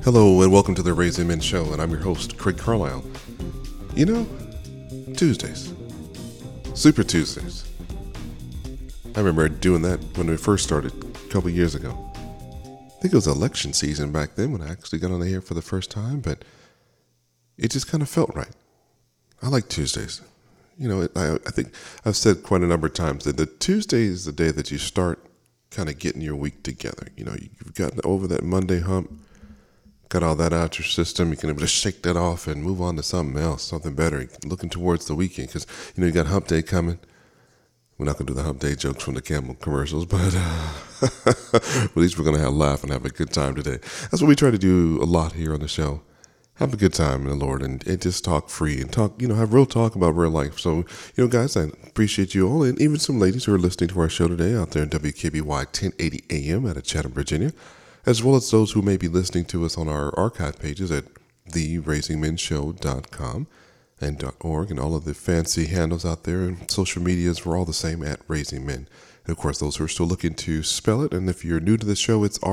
Hello and welcome to the Raising Men Show, and I'm your host, Craig Carlisle. You know, Tuesdays. Super Tuesdays. I remember doing that when we first started a couple years ago. I think it was election season back then when I actually got on the air for the first time, but it just kind of felt right. I like Tuesdays. You know, I think I've said quite a number of times that the Tuesday is the day that you start kind of getting your week together. You know, you've gotten over that Monday hump, got all that out your system. You can just shake that off and move on to something else, something better, looking towards the weekend. Because, you know, you got hump day coming. We're not going to do the hump day jokes from the Camel commercials, but at least we're going to have a laugh and have a good time today. That's what we try to do a lot here on the show. Have a good time in the Lord and just talk free and talk, you know, have real talk about real life. So, you know, guys, I appreciate you all, and even some ladies who are listening to our show today out there in WKBY 1080 AM out of Chatham, Virginia, as well as those who may be listening to us on our archive pages at theraisingmenshow.com and .org, and all of the fancy handles out there and social medias. We're all the same at Raising Men. And of course, those who are still looking to spell it, and if you're new to the show, it's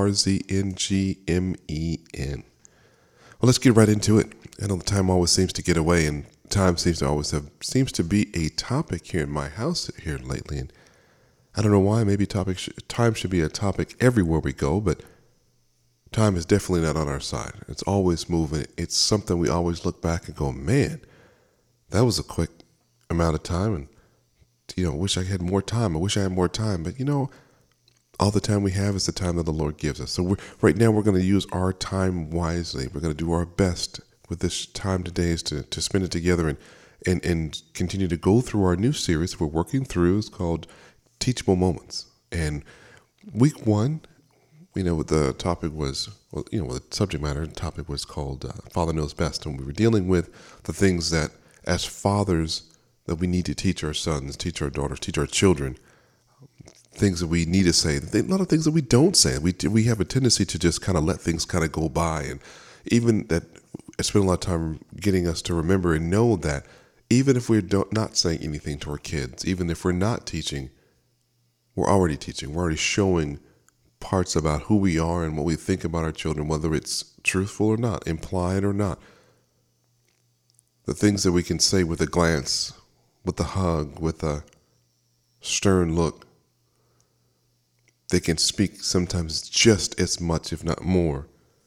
RZNGMEN. Well, let's get right into it. I know the time always seems to get away, and time seems to be a topic here in my house here lately. And I don't know why. Maybe time should be a topic everywhere we go, but time is definitely not on our side. It's always moving. It's something we always look back and go, man, that was a quick amount of time, and you know, wish I had more time. I wish I had more time, but you know, all the time we have is the time that the Lord gives us. So right now we're going to use our time wisely. We're going to do our best with this time today is to spend it together and continue to go through our new series we're working through. It's called Teachable Moments. And week one, you know, the topic was, well, you know, the subject matter and topic was called Father Knows Best. And we were dealing with the things that as fathers that we need to teach our sons, teach our daughters, teach our children, things that we need to say, a lot of things that we don't say. We have a tendency to just kind of let things kind of go by. And even that, I spend a lot of time getting us to remember and know that even if we're not saying anything to our kids, even if we're not teaching, we're already teaching. We're already showing parts about who we are and what we think about our children, whether it's truthful or not, implied or not. The things that we can say with a glance, with a hug, with a stern look, they can speak sometimes just as much, if not more,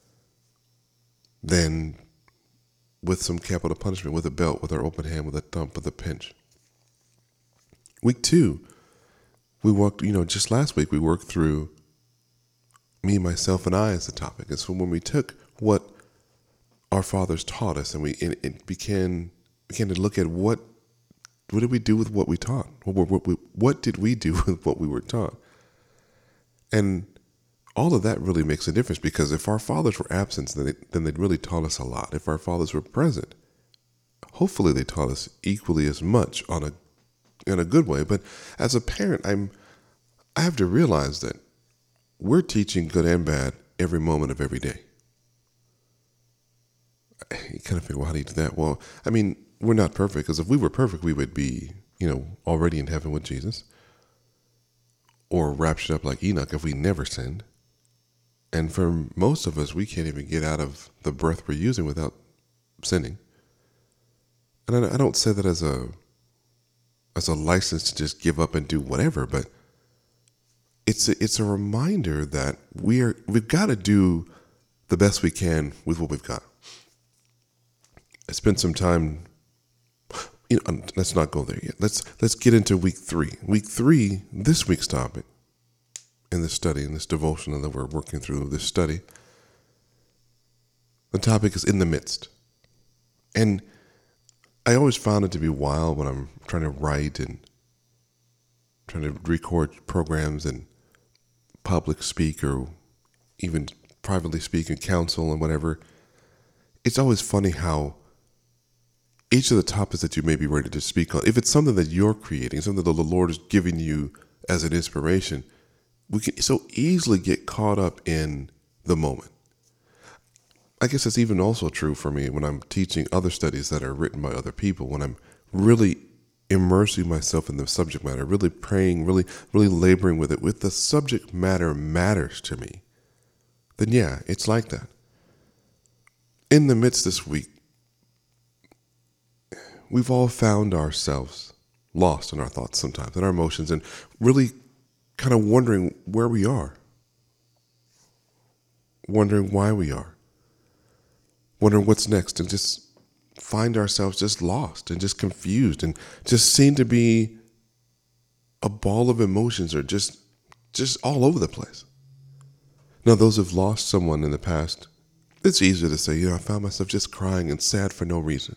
than with some capital punishment, with a belt, with our open hand, with a thump, with a pinch. Week two, we worked, you know, just last week we worked through me, myself, and I as the topic. And so when we took what our fathers taught us and we began to look at what did we do with what we taught? What did we do with what we were taught? And all of that really makes a difference, because if our fathers were absent, then they'd really taught us a lot. If our fathers were present, hopefully they taught us equally as much in a good way. But as a parent, I have to realize that we're teaching good and bad every moment of every day. You kind of figure, well, how do you do that? Well, I mean, we're not perfect, because if we were perfect, we would be, you know, already in heaven with Jesus, or raptured up like Enoch if we never sinned. And for most of us, we can't even get out of the breath we're using without sinning. And I don't say that as a license to just give up and do whatever, but it's a reminder that we've got to do the best we can with what we've got. I spent some time, you know, let's not go there yet. Let's get into week three. Week three, this week's topic in this study, in this devotional that we're working through this study, the topic is in the midst. And I always found it to be wild when I'm trying to write and trying to record programs and public speak or even privately speak in counsel and whatever. It's always funny how each of the topics that you may be ready to speak on, if it's something that you're creating, something that the Lord is giving you as an inspiration, we can so easily get caught up in the moment. I guess it's even also true for me when I'm teaching other studies that are written by other people, when I'm really immersing myself in the subject matter, really praying, really laboring with it, with the subject matter matters to me, then yeah, it's like that. in the midst this week, we've all found ourselves lost in our thoughts sometimes, in our emotions, and really kind of wondering where we are, wondering why we are, wondering what's next, and just find ourselves just lost and just confused and just seem to be a ball of emotions or just all over the place. Now, those who've lost someone in the past, it's easier to say, I found myself just crying and sad for no reason.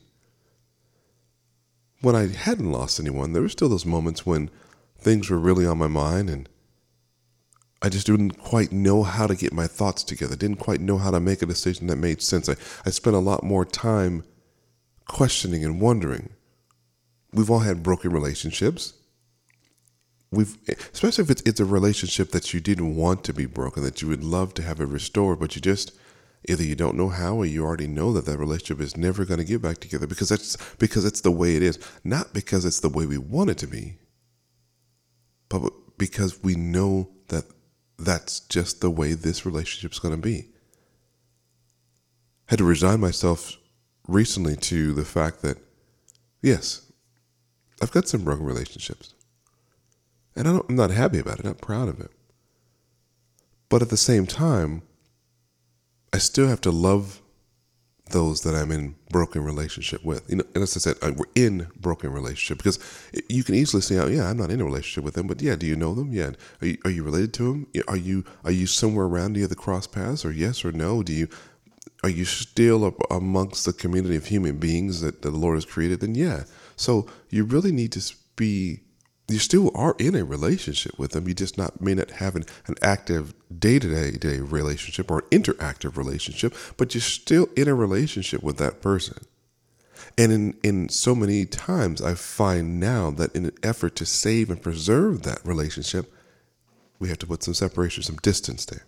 When I hadn't lost anyone, there were still those moments when things were really on my mind and I just didn't quite know how to get my thoughts together, didn't quite know how to make a decision that made sense. I spent a lot more time questioning and wondering. We've all had broken relationships. Especially if it's a relationship that you didn't want to be broken, that you would love to have it restored, but either you don't know how, or you already know that relationship is never going to get back together because it's the way it is, not because it's the way we want it to be, but because we know that that's just the way this relationship's going to be. I had to resign myself recently to the fact that, yes, I've got some broken relationships. And I'm not happy about it, not proud of it. But at the same time, I still have to love those that I'm in broken relationship with. And as I said, we're in broken relationship because you can easily say, I'm not in a relationship with them, but do you know them? Yeah. Are you related to them? Are you somewhere around near the cross paths, or yes or no? Are you still amongst the community of human beings that the Lord has created? Then yeah. So you really need to you still are in a relationship with them. You just may not have an active day-to-day relationship or an interactive relationship, but you're still in a relationship with that person. And in so many times, I find now that in an effort to save and preserve that relationship, we have to put some separation, some distance there.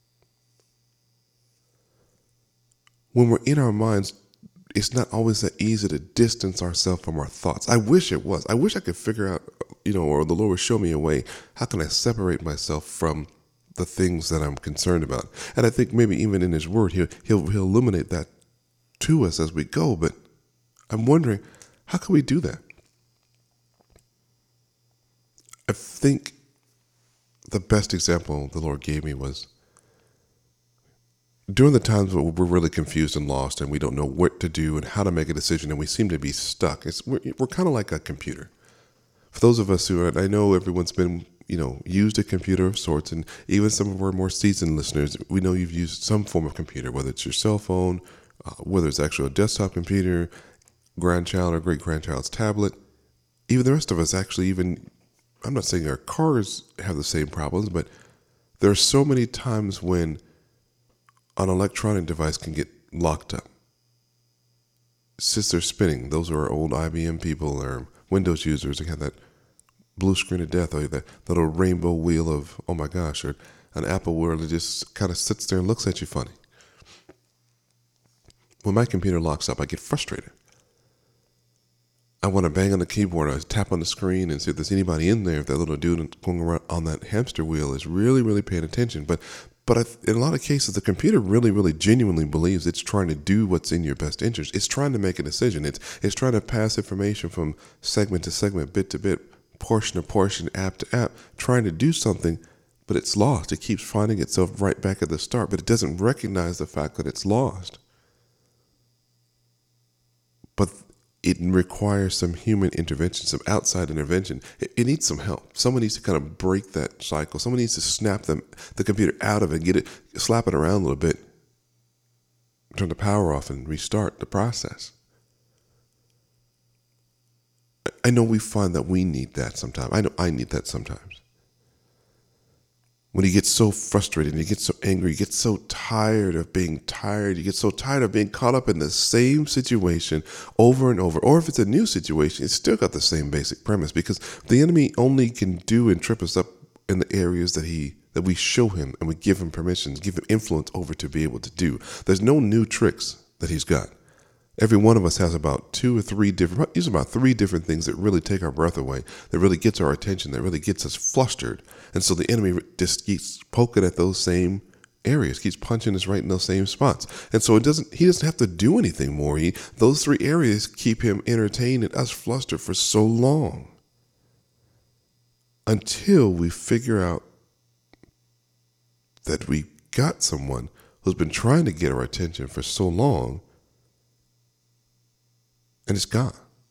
When we're in our minds, it's not always that easy to distance ourselves from our thoughts. I wish it was. I wish I could figure out, or the Lord would show me a way. How can I separate myself from the things that I'm concerned about? And I think maybe even in His Word, He'll illuminate that to us as we go. But I'm wondering, how can we do that? I think the best example the Lord gave me was during the times where we're really confused and lost and we don't know what to do and how to make a decision and we seem to be stuck. We're kind of like a computer. For those of us who I know everyone's been, used a computer of sorts, and even some of our more seasoned listeners, we know you've used some form of computer, whether it's your cell phone, whether it's actually a desktop computer, grandchild or great-grandchild's tablet. Even the rest of us actually I'm not saying our cars have the same problems, but there are so many times when an electronic device can get locked up. Since they're spinning, those are old IBM people or Windows users. They have that blue screen of death, or that little rainbow wheel of, oh my gosh, or an Apple where it just kind of sits there and looks at you funny. When my computer locks up, I get frustrated. I want to bang on the keyboard, I tap on the screen and see if there's anybody in there, if that little dude going around on that hamster wheel is really, really paying attention. But in a lot of cases, the computer really, really genuinely believes it's trying to do what's in your best interest. It's trying to make a decision. It's trying to pass information from segment to segment, bit to bit, portion to portion, app to app, trying to do something, but it's lost. It keeps finding itself right back at the start, but it doesn't recognize the fact that it's lost. But it requires some human intervention, some outside intervention. It needs some help. Someone needs to kind of break that cycle. Someone needs to snap the computer out of it, slap it around a little bit, turn the power off and restart the process. I know we find that we need that sometimes. I know I need that sometimes. When you get so frustrated, you get so angry, you get so tired of being tired, you get so tired of being caught up in the same situation over and over. Or if it's a new situation, it's still got the same basic premise, because the enemy only can do and trip us up in the areas that we show him and we give him permissions, give him influence over to be able to do. There's no new tricks that he's got. Every one of us has about three different things that really take our breath away, that really gets our attention, that really gets us flustered. And so the enemy just keeps poking at those same areas, keeps punching us right in those same spots. And so he doesn't have to do anything more. Those three areas keep him entertained and us flustered for so long until we figure out that we got someone who's been trying to get our attention for so long, and it's gone.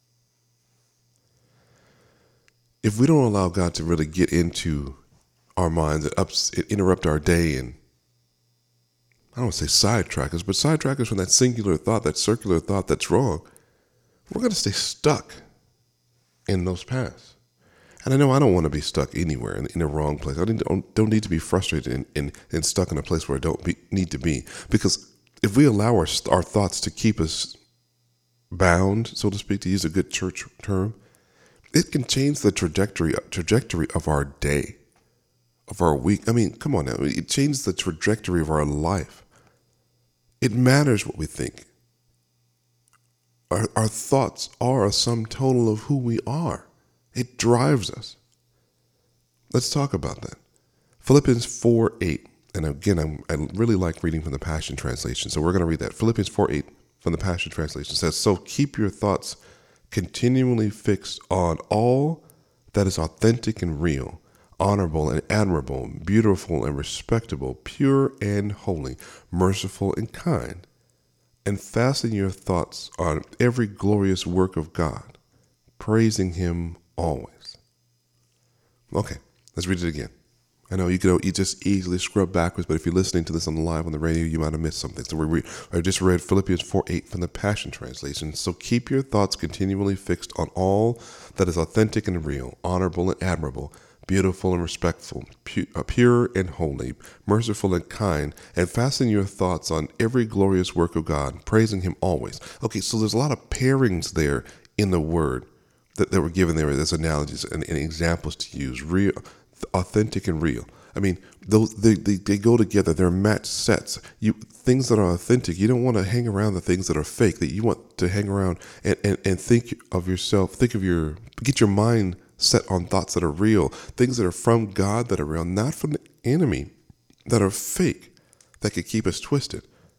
If we don't allow God to really get into our minds, it interrupt our day, and I don't want to say sidetrack us, but sidetrack us from that singular thought, that circular thought that's wrong, we're going to stay stuck in those paths. And I know I don't want to be stuck anywhere in the wrong place. I don't need to be frustrated and stuck in a place where I don't need to be. Because if we allow our thoughts to keep us bound, so to speak, to use a good church term, it can change the trajectory of our day, of our week. I mean, come on now. It changes the trajectory of our life. It matters what we think. Our thoughts are a sum total of who we are. It drives us. Let's talk about that. Philippians 4:8. And again, I really like reading from the Passion Translation. So we're going to read that. Philippians 4:8 from the Passion Translation says, "So keep your thoughts continually fixed on all that is authentic and real, honorable and admirable, beautiful and respectable, pure and holy, merciful and kind. And fasten your thoughts on every glorious work of God, praising Him always." Okay, let's read it again. I know you just easily scrub backwards, but if you're listening to this on the radio, you might have missed something. So I just read Philippians 4:8 from the Passion Translation. "So keep your thoughts continually fixed on all that is authentic and real, honorable and admirable, beautiful and respectful, pure and holy, merciful and kind, and fasten your thoughts on every glorious work of God, praising Him always." Okay, so there's a lot of pairings there in the word that were given there as analogies and examples to use. Real, authentic, and real. I mean, those they go together. They're match sets. Things that are authentic, you don't want to hang around the things that are fake. That you want to hang around and think of yourself. Get your mind set on thoughts that are real, things that are from God that are real, not from the enemy, that are fake, that could keep us twisted.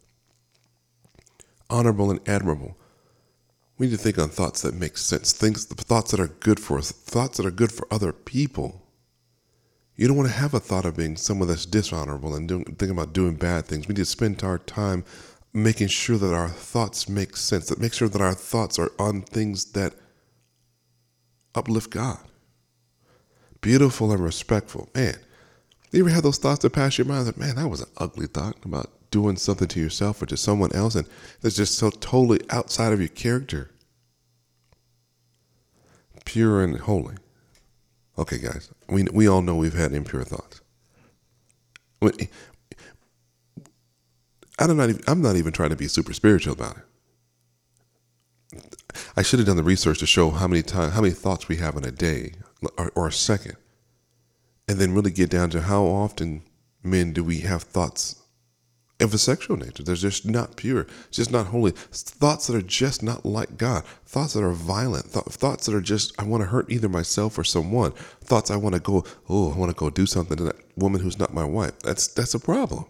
Honorable and admirable. We need to think on thoughts that make sense, thoughts that are good for us, thoughts that are good for other people. You don't want to have a thought of being someone that's dishonorable and thinking about doing bad things. We need to spend our time making sure that our thoughts make sense, that make sure that our thoughts are on things that uplift God. Beautiful and respectful. Man, you ever had those thoughts that pass your mind that, man, that was an ugly thought about doing something to yourself or to someone else, and that's just so totally outside of your character? Pure and holy. Okay, guys, we all know we've had impure thoughts. I'm not even trying to be super spiritual about it. I should have done the research to show how many thoughts we have in a day or a second, and then really get down to how often men do we have thoughts of a sexual nature. They're just not pure, just not holy. Thoughts that are just not like God. Thoughts that are violent. Thoughts that are just, I want to hurt either myself or someone. Thoughts I want to go do something to that woman who's not my wife. That's a problem.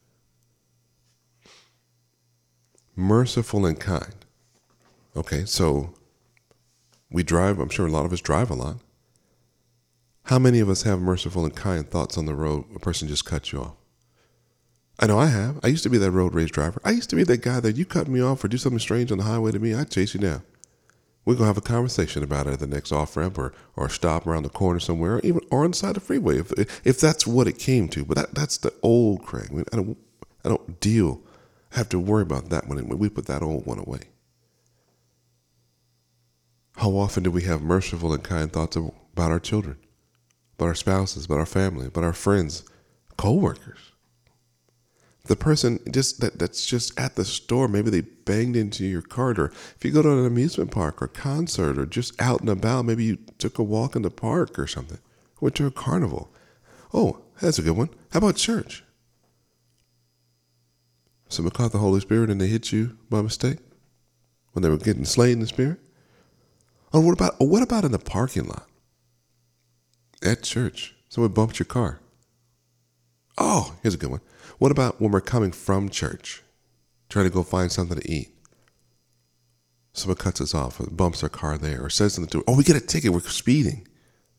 Merciful and kind. Okay, so we drive. I'm sure a lot of us drive a lot. How many of us have merciful and kind thoughts on the road? A person just cut you off. I know I have. I used to be that road rage driver. I used to be that guy that you cut me off or do something strange on the highway to me, I'd chase you down. We're going to have a conversation about it at the next off-ramp or stop around the corner somewhere, or on the side of the freeway, if that's what it came to. But that's the old Craig. I don't have to worry about that when we put that old one away. How often do we have merciful and kind thoughts about our children, about our spouses, about our family, about our friends, co-workers? The person that's just at the store, maybe they banged into your cart, or if you go to an amusement park or concert or just out and about, maybe you took a walk in the park or something, went to a carnival. Oh, that's a good one. How about church? Someone caught the Holy Spirit and they hit you by mistake when they were getting slain in the Spirit? Oh, what about in the parking lot? At church, someone bumped your car. Oh, here's a good one. What about when we're coming from church, trying to go find something to eat? Someone cuts us off or bumps our car there or says something to us. Oh, we get a ticket. We're speeding.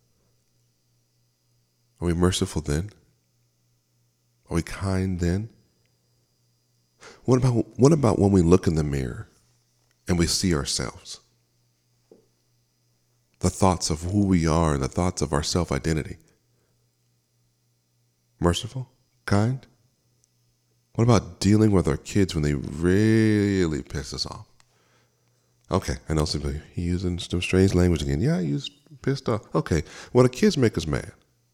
Are we merciful then? Are we kind then? What about when we look in the mirror and we see ourselves? The thoughts of who we are and the thoughts of our self-identity. Merciful? Kind? What about dealing with our kids when they really piss us off? Okay, I know somebody using some strange language again. Yeah, I use pissed off. Okay, when the kids make us mad,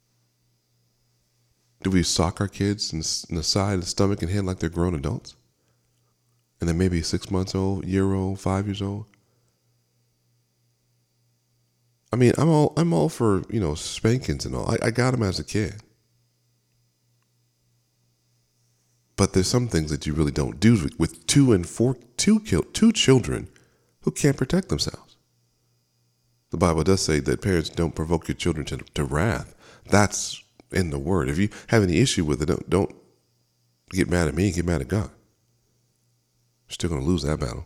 do we sock our kids in the side, the stomach, and head like they're grown adults? And then maybe 6 months old, year old, 5 years old? I mean, I'm all for, spankings and all. I got them as a kid. But there's some things that you really don't do with two children who can't protect themselves. The Bible does say that parents don't provoke your children to wrath. That's in the word. If you have any issue with it, don't get mad at me, get mad at God. You're still going to lose that battle.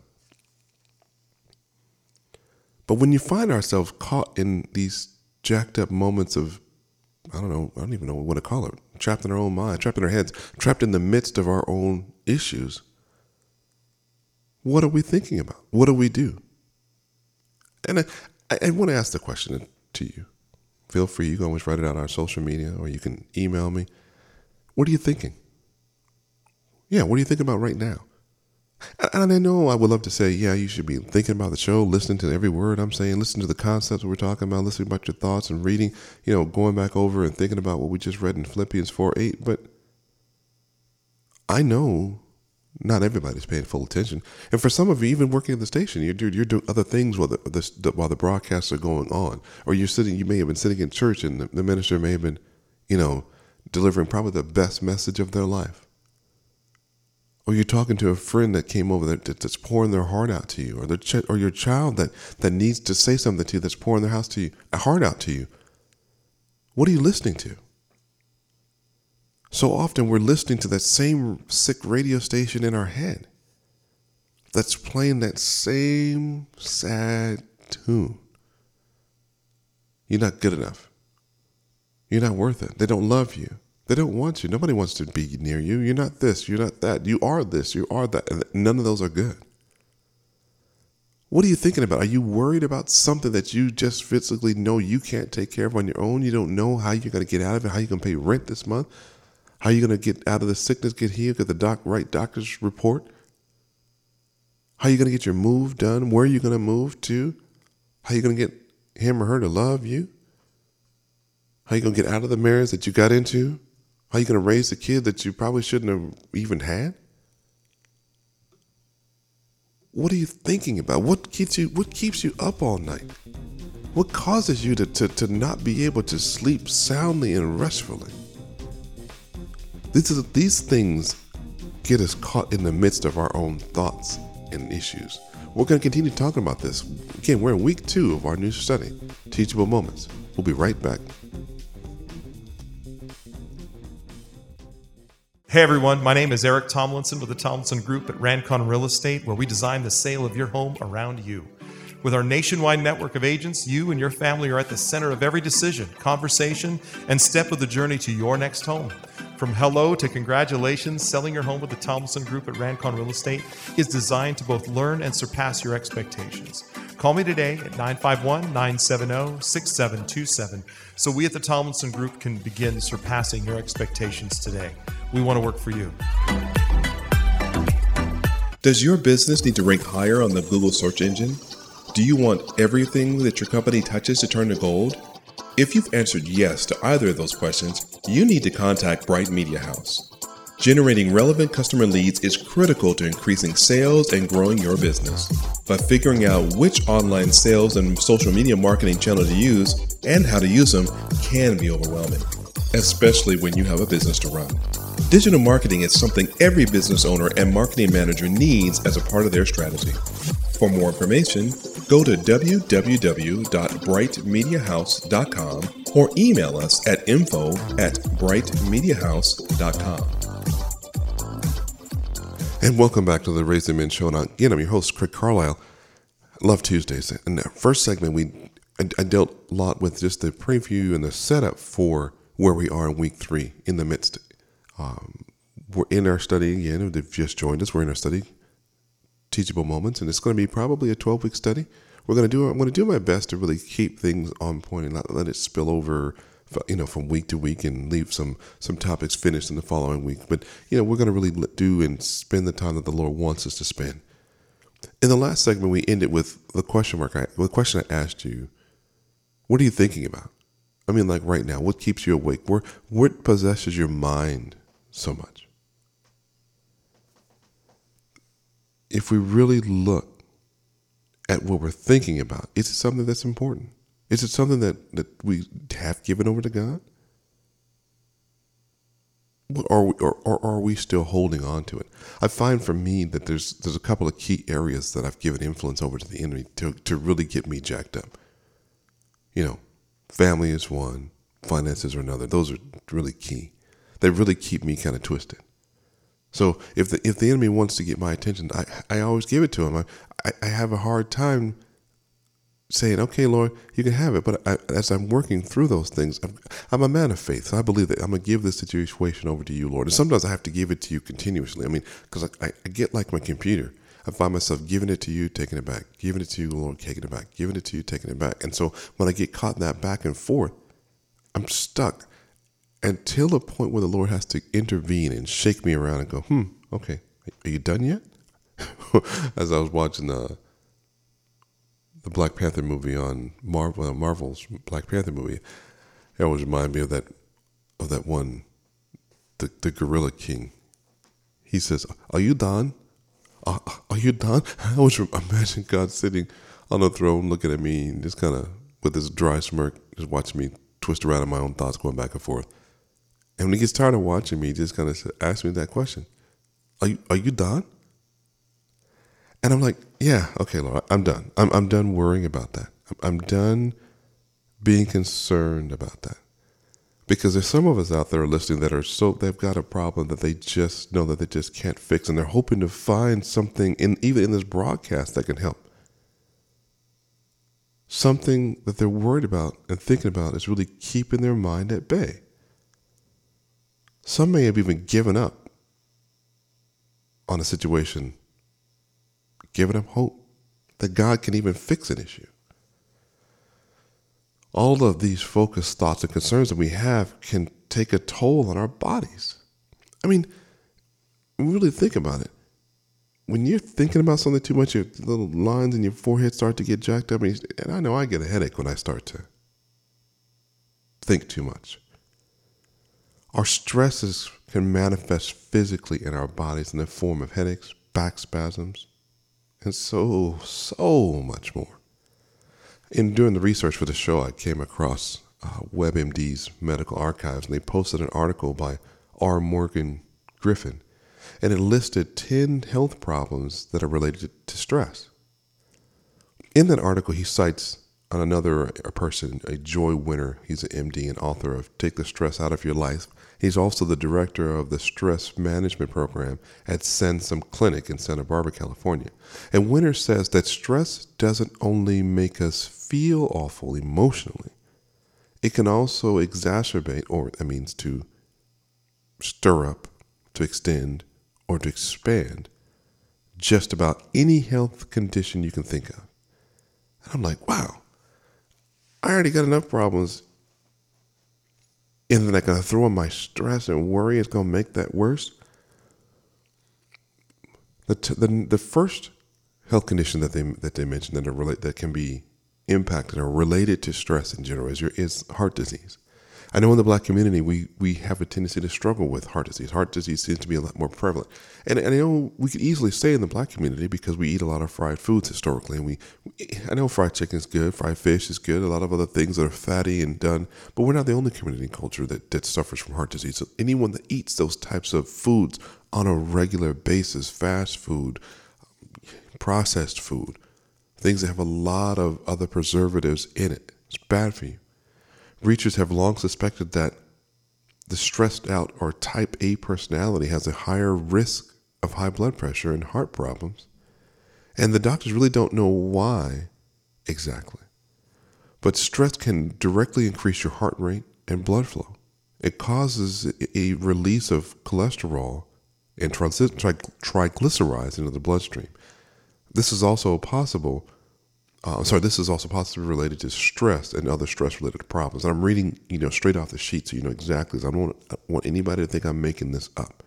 But when you find ourselves caught in these jacked up moments of, I don't even know what to call it, trapped in our own mind, trapped in our heads, trapped in the midst of our own issues, what are we thinking about? What do we do? And I want to ask the question to you. Feel free, you can always write it out on our social media or you can email me. What are you thinking? Yeah, what are you thinking about right now? And I know I would love to say, yeah, you should be thinking about the show, listening to every word I'm saying, listening to the concepts we're talking about, listening about your thoughts and reading, going back over and thinking about what we just read in Philippians 4:8. But I know not everybody's paying full attention. And for some of you, even working at the station, you're doing other things while the broadcasts are going on. Or you may have been sitting in church and the minister may have been, delivering probably the best message of their life. Or you're talking to a friend that came over that's pouring their heart out to you, or your child that needs to say something to you that's pouring their heart out to you. What are you listening to? So often we're listening to that same sick radio station in our head that's playing that same sad tune. You're not good enough. You're not worth it. They don't love you. They don't want you. Nobody wants to be near you. You're not this. You're not that. You are this. You are that. And none of those are good. What are you thinking about? Are you worried about something that you just physically know you can't take care of on your own? You don't know how you're going to get out of it, how you're going to pay rent this month, how you're going to get out of the sickness, get healed, get the right doctor's report, how you're going to get your move done, where you're going to move to, how you're going to get him or her to love you, how you're going to get out of the marriage that you got into, how are you going to raise the kid that you probably shouldn't have even had? What are you thinking about? What keeps you up all night? What causes you to not be able to sleep soundly and restfully? These things get us caught in the midst of our own thoughts and issues. We're going to continue talking about this. Again, we're in week 2 of our new study, Teachable Moments. We'll be right back. Hey everyone, my name is Eric Tomlinson with the Tomlinson Group at Rancon Real Estate, where we design the sale of your home around you. With our nationwide network of agents, you and your family are at the center of every decision, conversation, and step of the journey to your next home. From hello to congratulations, selling your home with the Tomlinson Group at Rancon Real Estate is designed to both learn and surpass your expectations. Call me today at 951-970-6727 so we at the Tomlinson Group can begin surpassing your expectations today. We want to work for you. Does your business need to rank higher on the Google search engine? Do you want everything that your company touches to turn to gold? If you've answered yes to either of those questions, you need to contact Bright Media House. Generating relevant customer leads is critical to increasing sales and growing your business. But figuring out which online sales and social media marketing channel to use and how to use them can be overwhelming, especially when you have a business to run. Digital marketing is something every business owner and marketing manager needs as a part of their strategy. For more information, Go to www.brightmediahouse.com or email us at info@brightmediahouse.com. And welcome back to the Raising Men Show. And again, I'm your host, Craig Carlisle. Love Tuesdays. In the first segment, I dealt a lot with just the preview and the setup for where we are in week 3 in the midst. We're in our study again. If you've just joined us, we're in our study, Teachable Moments, and it's going to be probably a 12-week study. I'm going to do my best to really keep things on point and not let it spill over, from week to week and leave some topics finished in the following week. But, we're going to really do and spend the time that the Lord wants us to spend. In the last segment, we ended with the question I asked you. What are you thinking about? I mean, like right now, what keeps you awake? What possesses your mind so much? If we really look at what we're thinking about, is it something that's important? Is it something that we have given over to God? Or are we still holding on to it? I find for me that there's a couple of key areas that I've given influence over to the enemy to really get me jacked up. Family is one, finances are another. Those are really key. They really keep me kind of twisted. So if the enemy wants to get my attention, I always give it to him. I have a hard time saying, okay, Lord, you can have it. But as I'm working through those things, I'm a man of faith. So I believe that I'm going to give this situation over to you, Lord. And sometimes I have to give it to you continuously. I mean, because I get like my computer. I find myself giving it to you, taking it back, giving it to you, Lord, taking it back, giving it to you, taking it back. And so when I get caught in that back and forth, I'm stuck until the point where the Lord has to intervene and shake me around and go, okay, are you done yet? As I was watching the Black Panther movie on Marvel's Black Panther movie, it always reminded me of that one, the Gorilla King. He says, "Are you done? Are you done?" I always imagine God sitting on the throne, looking at me, and just kind of with this dry smirk, just watching me twist around in my own thoughts, going back and forth. And when he gets tired of watching me, he just kind of asks me that question: Are you done? And I'm like, yeah, okay, Lord, I'm done. I'm done worrying about that. I'm done being concerned about that. Because there's some of us out there listening that they've got a problem that they just know that they just can't fix, and they're hoping to find something even in this broadcast that can help. Something that they're worried about and thinking about is really keeping their mind at bay. Some may have even given up on a situation, given up hope that God can even fix an issue. All of these focused thoughts and concerns that we have can take a toll on our bodies. I mean, really think about it. When you're thinking about something too much, your little lines in your forehead start to get jacked up. And I know I get a headache when I start to think too much. Our stresses can manifest physically in our bodies in the form of headaches, back spasms, and so much more. And during the research for the show, I came across WebMD's medical archives, and they posted an article by R. Morgan Griffin, and it listed 10 health problems that are related to stress. In that article, he cites a person, a Joy Winner. He's an MD and author of Take the Stress Out of Your Life. He's also the director of the stress management program at Sansum Clinic in Santa Barbara, California. And Winner says that stress doesn't only make us feel awful emotionally, it can also exacerbate, or that means to stir up, to extend, or to expand just about any health condition you can think of. And I'm like, wow, I already got enough problems. And then I'm going to throw in my stress and worry. It's going to make that worse. The first health condition that they mentioned that can be impacted or related to stress in general is heart disease. I know in the Black community we have a tendency to struggle with heart disease. Heart disease seems to be a lot more prevalent, and I know we could easily say in the Black community because we eat a lot of fried foods historically, and I know fried chicken is good, fried fish is good, a lot of other things that are fatty and done, but we're not the only community and culture that suffers from heart disease. So anyone that eats those types of foods on a regular basis, fast food, processed food, things that have a lot of other preservatives in it. It's bad for you. Researchers have long suspected that the stressed out or type A personality has a higher risk of high blood pressure and heart problems. And the doctors really don't know why exactly. But stress can directly increase your heart rate and blood flow. It causes a release of cholesterol and triglycerides into the bloodstream. This is also possibly related to stress and other stress-related problems. And I'm reading, straight off the sheet, so you know exactly. I don't want anybody to think I'm making this up.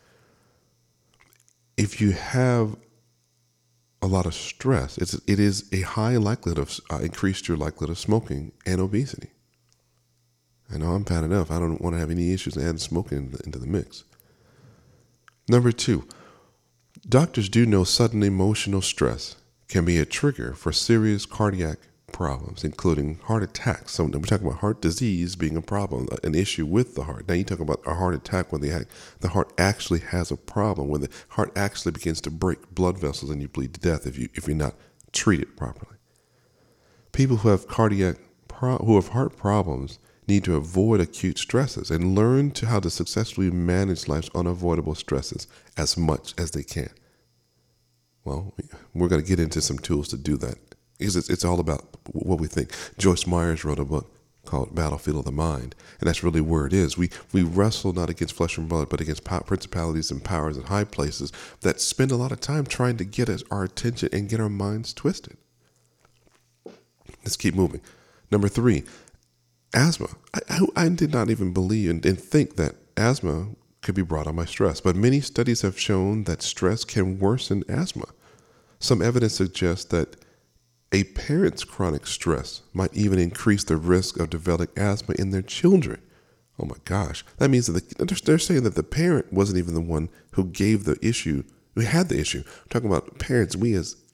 If you have a lot of stress, it is a high likelihood of increased your likelihood of smoking and obesity. I know I'm bad enough. I don't want to have any issues adding smoking into the mix. Number 2, doctors do know sudden emotional stress can be a trigger for serious cardiac problems, including heart attacks. So we're talking about heart disease being a problem, an issue with the heart. Now you talk about a heart attack when the heart actually has a problem, when the heart actually begins to break blood vessels and you bleed to death if you're not treated properly. People who have heart problems need to avoid acute stresses and learn how to successfully manage life's unavoidable stresses as much as they can. Well, we're going to get into some tools to do that. It's all about what we think. Joyce Myers wrote a book called Battlefield of the Mind, and that's really where it is. We wrestle not against flesh and blood, but against principalities and powers in high places that spend a lot of time trying to get our attention and get our minds twisted. Let's keep moving. Number 3, asthma. I did not even believe and think that asthma could be brought on by stress, but many studies have shown that stress can worsen asthma. Some evidence suggests that a parent's chronic stress might even increase the risk of developing asthma in their children. Oh my gosh. That means that they're saying that the parent wasn't even the one who gave the issue, who had the issue. I'm talking about parents, we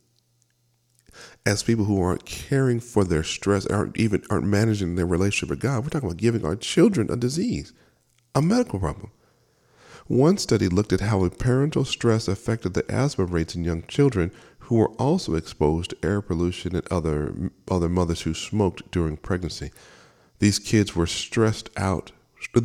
as people who aren't caring for their stress, aren't managing their relationship with God. We're talking about giving our children a disease, a medical problem. One study looked at how parental stress affected the asthma rates in young children who were also exposed to air pollution and other mothers who smoked during pregnancy. These kids with stressed out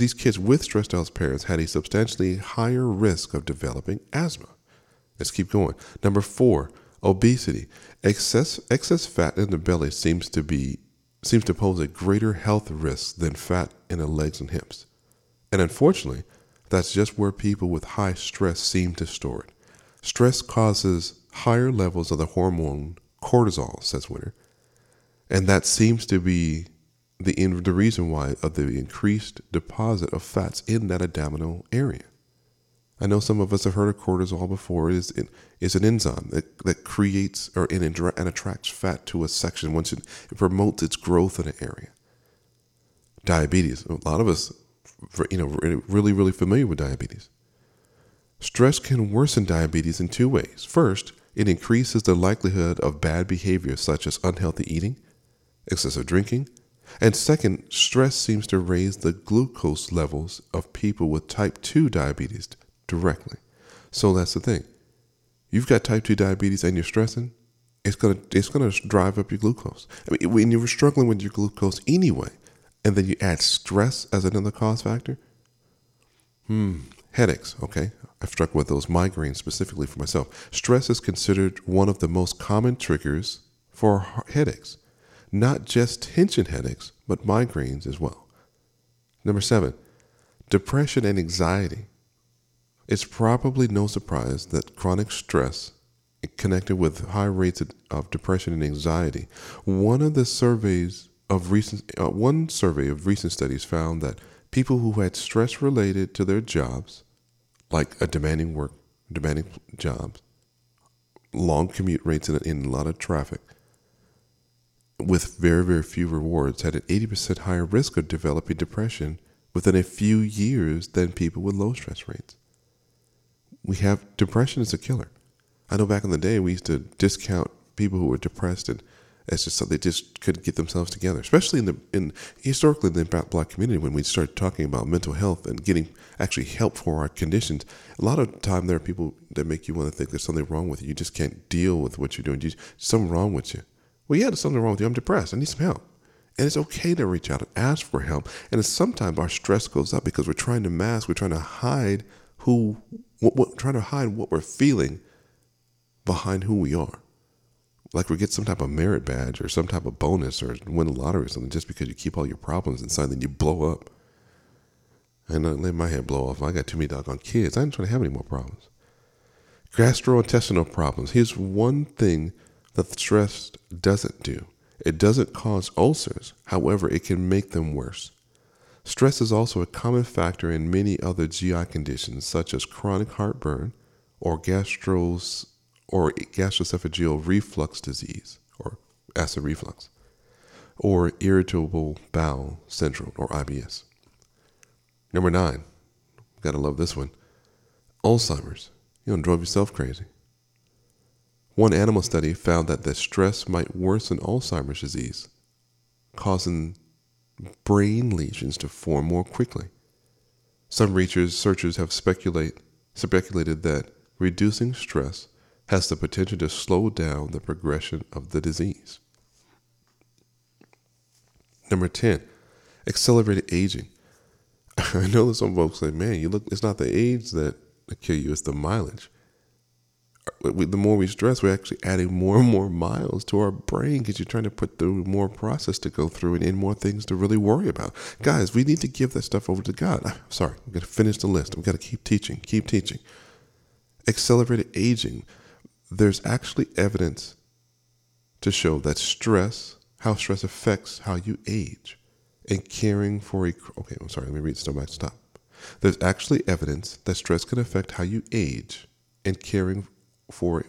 parents had a substantially higher risk of developing asthma. Let's keep going. Number 4, obesity. Excess fat in the belly seems to pose a greater health risk than fat in the legs and hips. And unfortunately, that's just where people with high stress seem to store it. Stress causes higher levels of the hormone cortisol, says Winter, and that seems to be the reason why of the increased deposit of fats in that abdominal area. I know some of us have heard of cortisol before. It's an enzyme that creates and attracts fat to a section once it promotes its growth in an area. Diabetes. A lot of us, really, really familiar with diabetes. Stress can worsen diabetes in 2 ways. First, it increases the likelihood of bad behavior such as unhealthy eating, excessive drinking, and second, stress seems to raise the glucose levels of people with type 2 diabetes directly. So that's the thing. You've got type 2 diabetes and you're stressing, it's gonna drive up your glucose. I mean, when you're struggling with your glucose anyway, and then you add stress as another cause factor, headaches, okay? I've struggled with those migraines specifically for myself. Stress is considered one of the most common triggers for headaches. Not just tension headaches, but migraines as well. Number 7, depression and anxiety. It's probably no surprise that chronic stress connected with high rates of depression and anxiety. One survey of recent studies found that people who had stress related to their jobs, like demanding jobs, long commute rates in a lot of traffic, with very, very few rewards, had an 80% higher risk of developing depression within a few years than people with low stress rates. Depression is a killer. I know back in the day we used to discount people who were depressed and It's just they just couldn't get themselves together, especially historically in the Black community. When we started talking about mental health and getting actually help for our conditions, a lot of the time there are people that make you want to think there's something wrong with you. You just can't deal with what you're doing. There's something wrong with you. Well, yeah, there's something wrong with you. I'm depressed. I need some help. And it's okay to reach out and ask for help. And sometimes our stress goes up because we're trying to mask, we're trying to hide trying to hide what we're feeling behind who we are. Like we get some type of merit badge or some type of bonus or win the lottery or something just because you keep all your problems inside, then you blow up. And I let my head blow off. I got too many doggone kids. I ain't trying to have any more problems. Gastrointestinal problems. Here's one thing that stress doesn't do. It doesn't cause ulcers. However, it can make them worse. Stress is also a common factor in many other GI conditions such as chronic heartburn or gastroesophageal reflux disease, or acid reflux, or irritable bowel syndrome, or IBS. Number 9, gotta love this one, Alzheimer's. You don't drive yourself crazy. One animal study found that the stress might worsen Alzheimer's disease, causing brain lesions to form more quickly. Some researchers have speculated that reducing stress has the potential to slow down the progression of the disease. Number 10, accelerated aging. I know that some folks say, man, it's not the age that kill you, it's the mileage. The more we stress, we're actually adding more and more miles to our brain because you're trying to put through more process to go through and more things to really worry about. Guys, we need to give that stuff over to God. I'm sorry, I'm going to finish the list. I've got to keep teaching. Accelerated aging. There's actually evidence to show that how stress affects how you age and caring for let me read stop. There's actually evidence that stress can affect how you age and caring for it.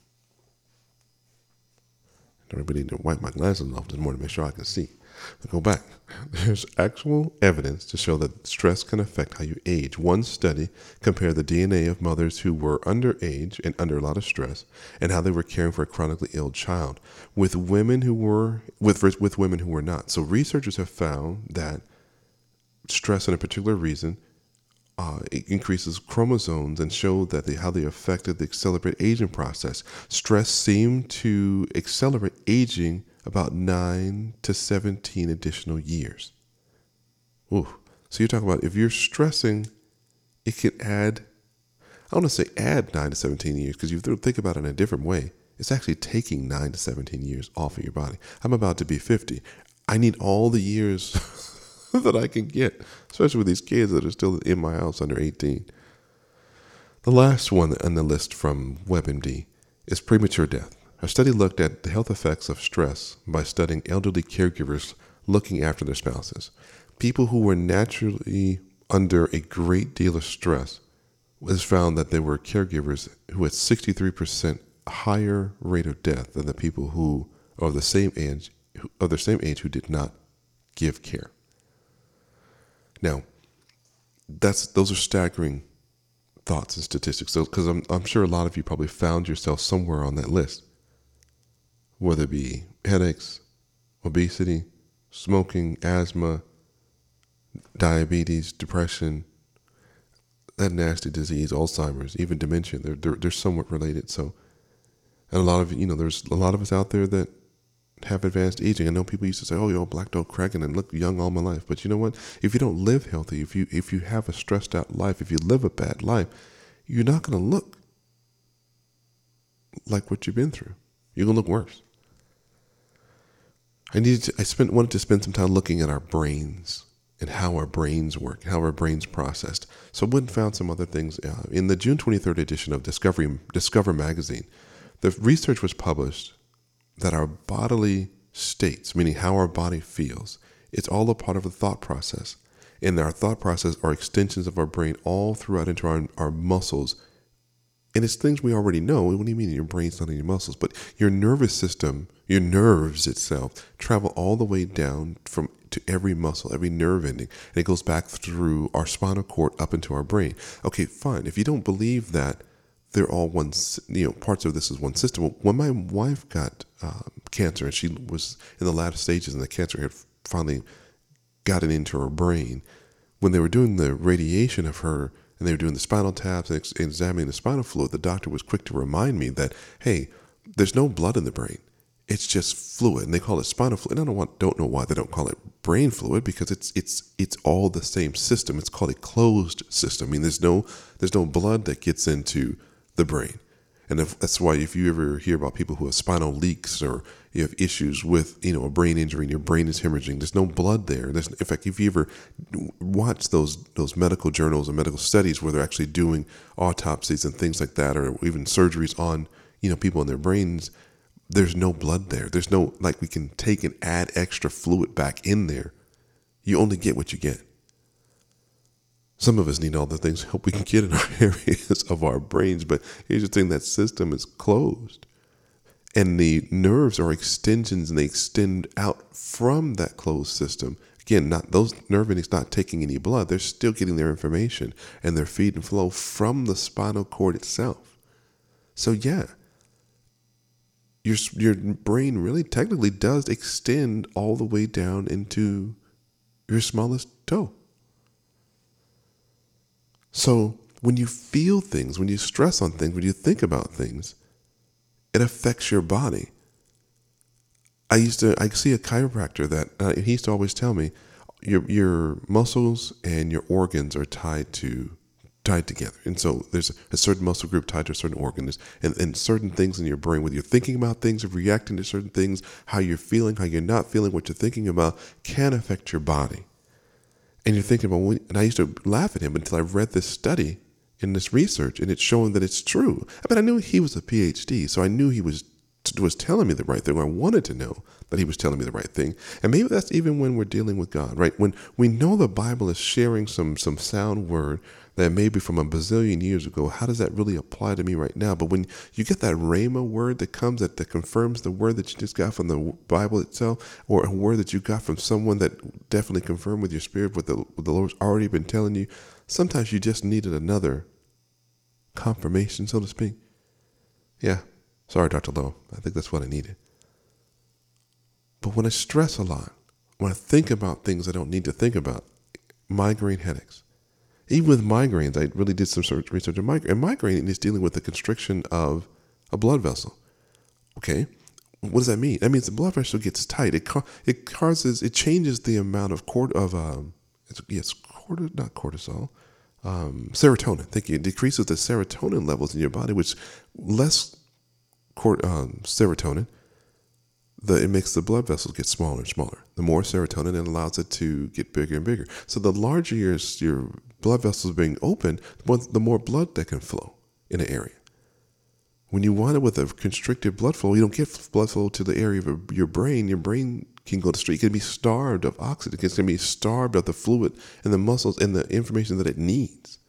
I really need to wipe my glasses off this morning to make sure I can see. Let's go back. There's actual evidence to show that stress can affect how you age. One study compared the DNA of mothers who were underage and under a lot of stress and how they were caring for a chronically ill child with women who were not. So researchers have found that stress in a particular reason it increases chromosomes and showed that how they affected the accelerated aging process. Stress seemed to accelerate aging about 9 to 17 additional years. Ooh. So you're talking about if you're stressing, it could add, I want to say add 9 to 17 years, because if you think about it in a different way, it's actually taking 9 to 17 years off of your body. I'm about to be 50. I need all the years that I can get, especially with these kids that are still in my house under 18. The last one on the list from WebMD is premature death. A study looked at the health effects of stress by studying elderly caregivers looking after their spouses. People who were naturally under a great deal of stress, it was found that there were caregivers who had 63% higher rate of death than the people who are the same age who did not give care. Now, those are staggering thoughts and statistics. So, because I'm sure a lot of you probably found yourself somewhere on that list, whether it be headaches, obesity, smoking, asthma, diabetes, depression, that nasty disease, Alzheimer's, even dementia. They're somewhat related. So, and a lot of there's a lot of us out there that have advanced aging. I know people used to say, "Oh, you're black dog cracking and look young all my life." But you know what? If you don't live healthy, if you have a stressed out life, if you live a bad life, you're not going to look like what you've been through. You're going to look worse. I wanted to spend some time looking at our brains and how our brains work, how our brains processed. So I went and found some other things. In the June 23rd edition of Discover magazine, the research was published that our bodily states, meaning how our body feels, it's all a part of the thought process. And our thought process are extensions of our brain all throughout into our muscles. And it's things we already know. What do you mean your brain's not in your muscles? But your nervous system, your nerves itself, travel all the way down to every muscle, every nerve ending. And it goes back through our spinal cord up into our brain. Okay, fine. If you don't believe that they're all one, parts of this is one system. When my wife got cancer, and she was in the latter stages, and the cancer had finally gotten into her brain. When they were doing the radiation of her, and they were doing the spinal taps and examining the spinal fluid, the doctor was quick to remind me that, hey, there's no blood in the brain. It's just fluid, and they call it spinal fluid. And I don't know why they don't call it brain fluid, because it's all the same system. It's called a closed system. I mean, there's no blood that gets into the brain. And that's why if you ever hear about people who have spinal leaks, or you have issues with, a brain injury and your brain is hemorrhaging, there's no blood there. In fact, if you ever watch those medical journals and medical studies where they're actually doing autopsies and things like that, or even surgeries on, people in their brains, there's no blood there. There's no, like, we can take and add extra fluid back in there. You only get what you get. Some of us need all the things help we can get in our areas of our brains, but here's the thing, that system is closed. And the nerves are extensions, and they extend out from that closed system. Again, those nerve endings not taking any blood. They're still getting their information and their feed and flow from the spinal cord itself. So yeah, your brain really technically does extend all the way down into your smallest toe. So when you feel things, when you stress on things, when you think about things, it affects your body. I see a chiropractor that he used to always tell me, your muscles and your organs are tied together. And so there's a certain muscle group tied to a certain organ, and certain things in your brain, whether you're thinking about things or reacting to certain things, how you're feeling, how you're not feeling, what you're thinking about can affect your body. And you're thinking about, and I used to laugh at him until I read this study in this research, and it's showing that it's true. I mean, I knew he was a PhD, so I knew he was telling me the right thing. I wanted to know that he was telling me the right thing. And maybe that's even when we're dealing with God, right? When we know the Bible is sharing some sound word that maybe from a bazillion years ago, how does that really apply to me right now? But when you get that rhema word that comes that confirms the word that you just got from the Bible itself, or a word that you got from someone that definitely confirmed with your spirit what the Lord's already been telling you, sometimes you just needed another confirmation, so to speak. Yeah. Sorry, Dr. Lowe. I think that's what I needed. But when I stress a lot, when I think about things I don't need to think about, migraine headaches. Even with migraines, I really did some research on migraine. And migraine is dealing with the constriction of a blood vessel. Okay? What does that mean? That means the blood vessel gets tight. It changes the amount of serotonin. Thank you. It decreases the serotonin levels in your body, which less serotonin, it makes the blood vessels get smaller and smaller. The more serotonin, it allows it to get bigger and bigger. So the larger your blood vessels being open, the more blood that can flow in an area. When you want it with a constricted blood flow, you don't get blood flow to the area of your brain. Your brain can go to street. It can be starved of oxygen. It's going to be starved of the fluid and the muscles and the information that it needs.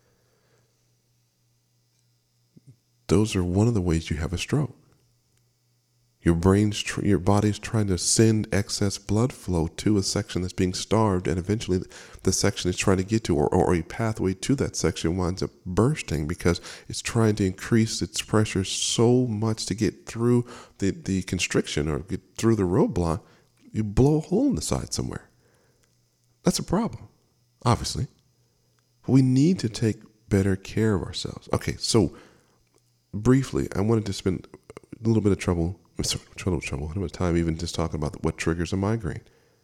Those are one of the ways you have a stroke. Your body's trying to send excess blood flow to a section that's being starved, and eventually the section it's trying to get to, or a pathway to that section, winds up bursting because it's trying to increase its pressure so much to get through the constriction or get through the roadblock. You blow a hole in the side somewhere. That's a problem, obviously. But we need to take better care of ourselves. Okay, so briefly, I wanted to spend a little bit of time even just talking about what triggers a migraine.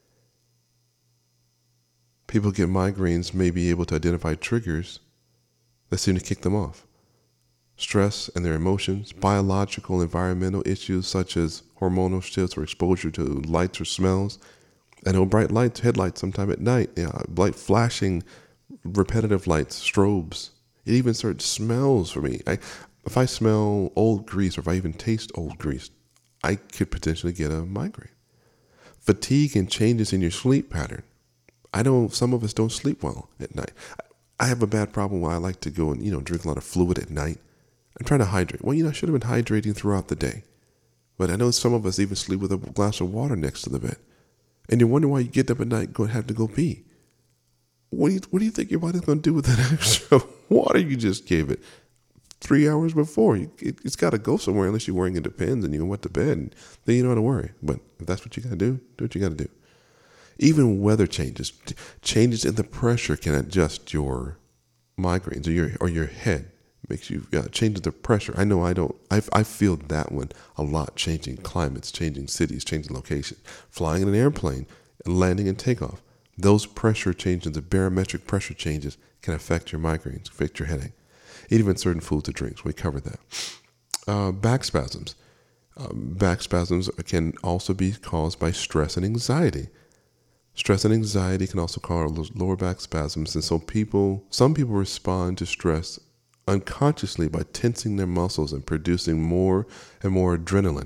People get migraines may be able to identify triggers that seem to kick them off. Stress and their emotions, biological, environmental issues such as hormonal shifts or exposure to lights or smells. I know bright lights, headlights sometime at night, light flashing, repetitive lights, strobes. It even certain smells for me. If I smell old grease, or if I even taste old grease, I could potentially get a migraine. Fatigue and changes in your sleep pattern. I know some of us don't sleep well at night. I have a bad problem where I like to go and, drink a lot of fluid at night. I'm trying to hydrate. Well, I should have been hydrating throughout the day. But I know some of us even sleep with a glass of water next to the bed. And you wonder why you get up at night and have to go pee. What do you think your body's going to do with that extra water you just gave it? 3 hours before. It's got to go somewhere unless you're wearing it Depends and you went to bed. And then you don't have to worry. But if that's what you got to do what you got to do. Even weather changes in the pressure can adjust your migraines or your head. Makes you changes the pressure. I know I feel that one a lot. Changing climates, changing cities, changing locations. Flying in an airplane, landing and takeoff. Those pressure changes, the barometric pressure changes, can affect your migraines, affect your headache. Even certain foods or drinks. We covered that. Back spasms. Back spasms can also be caused by stress and anxiety. Stress and anxiety can also cause lower back spasms. And so some people respond to stress unconsciously by tensing their muscles and producing more and more adrenaline.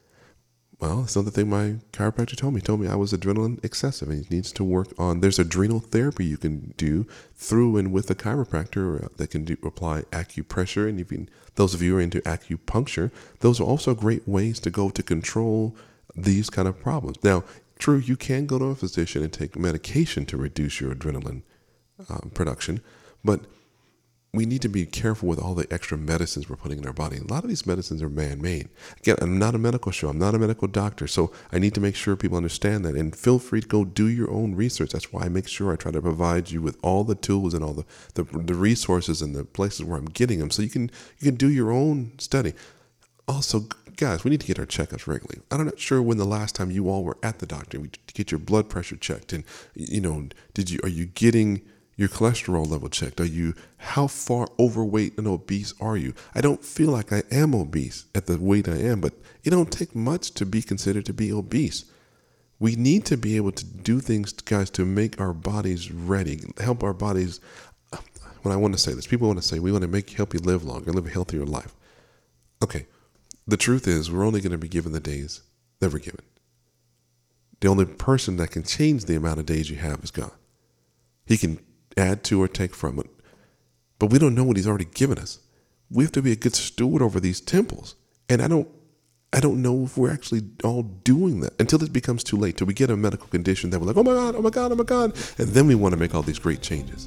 Well, it's another thing my chiropractor told me. He told me I was adrenaline excessive and he needs to work on. There's adrenal therapy you can do through and with a chiropractor that can apply acupressure. And even those of you who are into acupuncture, those are also great ways to go to control these kind of problems. Now, true, you can go to a physician and take medication to reduce your adrenaline production, but we need to be careful with all the extra medicines we're putting in our body. A lot of these medicines are man-made. Again, I'm not a medical show. I'm not a medical doctor, so I need to make sure people understand that. And feel free to go do your own research. That's why I make sure I try to provide you with all the tools and all the resources and the places where I'm getting them, so you can do your own study. Also, guys, we need to get our checkups regularly. I'm not sure when the last time you all were at the doctor to get your blood pressure checked, and are you getting your cholesterol level checked? How far overweight and obese are you? I don't feel like I am obese at the weight I am, but it don't take much to be considered to be obese. We need to be able to do things, guys, to make our bodies ready, help our bodies. When I want to say this, people want to say we want to help you live longer, live a healthier life. Okay, the truth is we're only going to be given the days that we're given. The only person that can change the amount of days you have is God. He can add to or take from it. But we don't know what he's already given us. We have to be a good steward over these temples. And I don't know if we're actually all doing that until it becomes too late, till we get a medical condition that we're like, oh my God, oh my God, oh my God. And then we want to make all these great changes.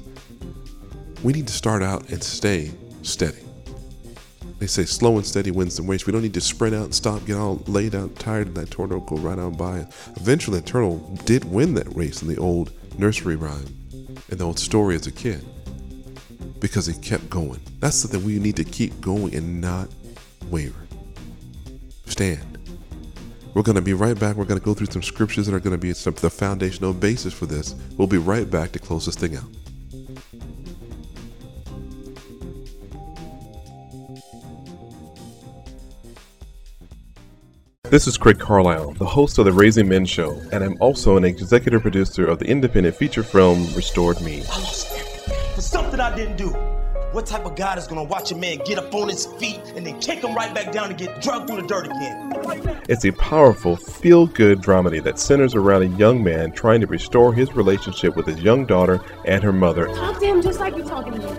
We need to start out and stay steady. They say slow and steady wins the race. We don't need to sprint out and stop, get all laid out, tired, and that turtle go right on by. Eventually, the turtle did win that race in the old nursery rhyme, in the old story as a kid, because he kept going. That's something we need to keep going and not waver. Stand. We're going to be right back. We're going to go through some scriptures that are going to be the foundational basis for this. We'll be right back to close this thing out. This is Craig Carlisle, the host of the Raising Men Show, and I'm also an executive producer of the independent feature film Restored Me. I lost everything for something I didn't do. What type of God is going to watch a man get up on his feet and then kick him right back down and get drugged through the dirt again? It's a powerful, feel-good dramedy that centers around a young man trying to restore his relationship with his young daughter and her mother. Talk to him just like you're talking to me.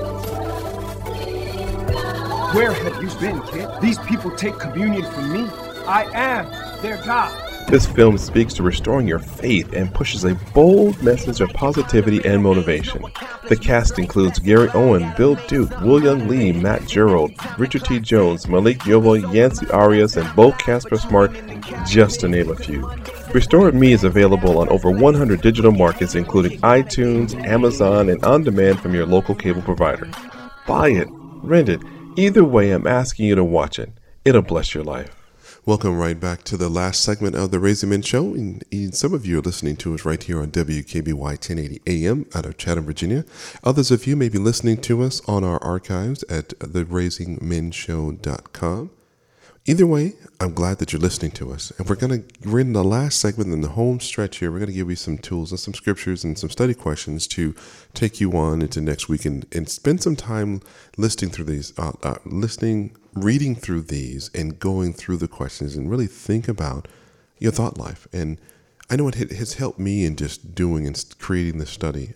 Where have you been, kid? These people take communion from me. I am their God. This film speaks to restoring your faith and pushes a bold message of positivity and motivation. The cast includes Gary Owen, Bill Duke, William Lee, Matt Gerald, Richard T. Jones, Malik Yoba, Yancey Arias, and Bo Casper Smart, just to name a few. Restored Me is available on over 100 digital markets, including iTunes, Amazon, and on demand from your local cable provider. Buy it, rent it. Either way, I'm asking you to watch it. It'll bless your life. Welcome right back to the last segment of the Raising Men Show. And some of you are listening to us right here on WKBY 1080 AM out of Chatham, Virginia. Others of you may be listening to us on our archives at theraisingmenshow.com. Either way, I'm glad that you're listening to us. And we're in the last segment in the home stretch here. We're going to give you some tools and some scriptures and some study questions to take you on into next week and spend some time listening through these, reading through these and going through the questions and really think about your thought life. And I know it has helped me in just doing and creating this study.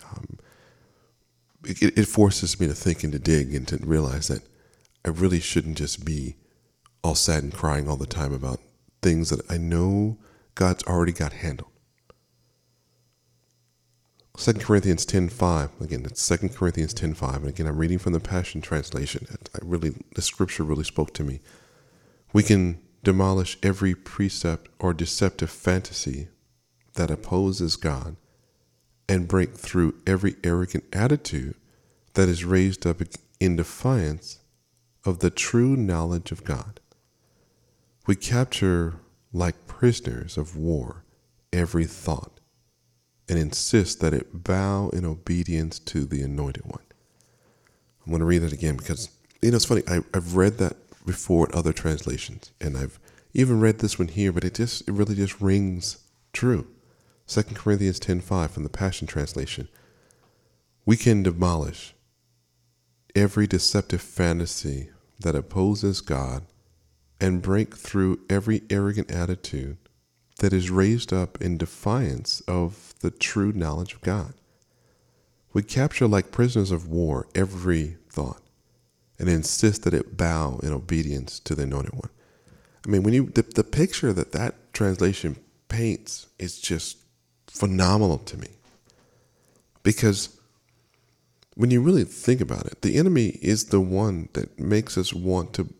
It forces me to think and to dig and to realize that I really shouldn't just be all sad and crying all the time about things that I know God's already got handled. 2 Corinthians 10:5. Again, it's 2 Corinthians 10:5. And again, I'm reading from the Passion Translation. The scripture really spoke to me. We can demolish every precept or deceptive fantasy that opposes God and break through every arrogant attitude that is raised up in defiance of the true knowledge of God. We capture, like prisoners of war, every thought and insist that it bow in obedience to the Anointed One. I'm going to read that again because, it's funny. I've read that before in other translations, and I've even read this one here, but it really just rings true. 2 Corinthians 10:5 from the Passion Translation. We can demolish every deceptive fantasy that opposes God and break through every arrogant attitude that is raised up in defiance of the true knowledge of God. We capture like prisoners of war every thought and insist that it bow in obedience to the Anointed One. I mean, when the picture that translation paints is just phenomenal to me. Because when you really think about it, the enemy is the one that makes us want to